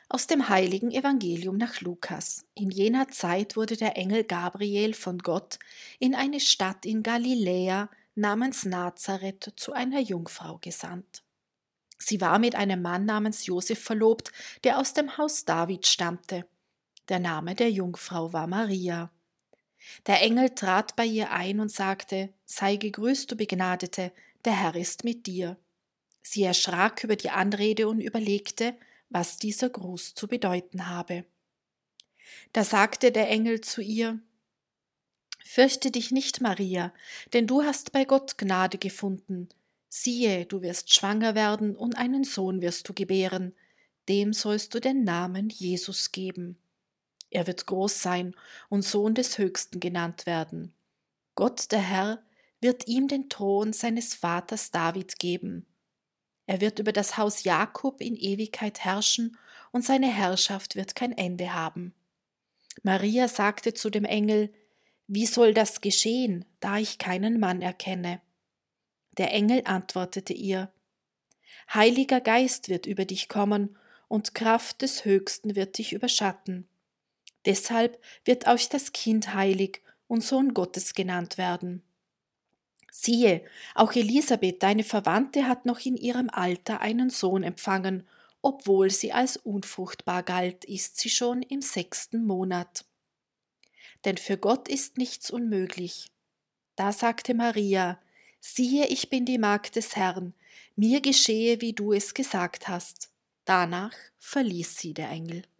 Aus dem heiligen Evangelium nach Lukas. In jener Zeit wurde der Engel Gabriel von Gott in eine Stadt in Galiläa namens Nazareth zu einer Jungfrau gesandt. Sie war mit einem Mann namens Josef verlobt, der aus dem Haus David stammte. Der Name der Jungfrau war Maria. Der Engel trat bei ihr ein und sagte: Sei gegrüßt, du Begnadete, der Herr ist mit dir. Sie erschrak über die Anrede und überlegte, was dieser Gruß zu bedeuten habe. Da sagte der Engel zu ihr: Fürchte dich nicht, Maria, denn du hast bei Gott Gnade gefunden. Siehe, du wirst schwanger werden und einen Sohn wirst du gebären. Dem sollst du den Namen Jesus geben. Er wird groß sein und Sohn des Höchsten genannt werden. Gott, der Herr, wird ihm den Thron seines Vaters David geben. Er wird über das Haus Jakob in Ewigkeit herrschen und seine Herrschaft wird kein Ende haben. Maria sagte zu dem Engel: Wie soll das geschehen, da ich keinen Mann erkenne? Der Engel antwortete ihr: Heiliger Geist wird über dich kommen und Kraft des Höchsten wird dich überschatten. Deshalb wird euch das Kind heilig und Sohn Gottes genannt werden. Siehe, auch Elisabeth, deine Verwandte, hat noch in ihrem Alter einen Sohn empfangen, obwohl sie als unfruchtbar galt, ist sie schon im 6. Monat. Denn für Gott ist nichts unmöglich. Da sagte Maria: Siehe, ich bin die Magd des Herrn, mir geschehe, wie du es gesagt hast. Danach verließ sie der Engel.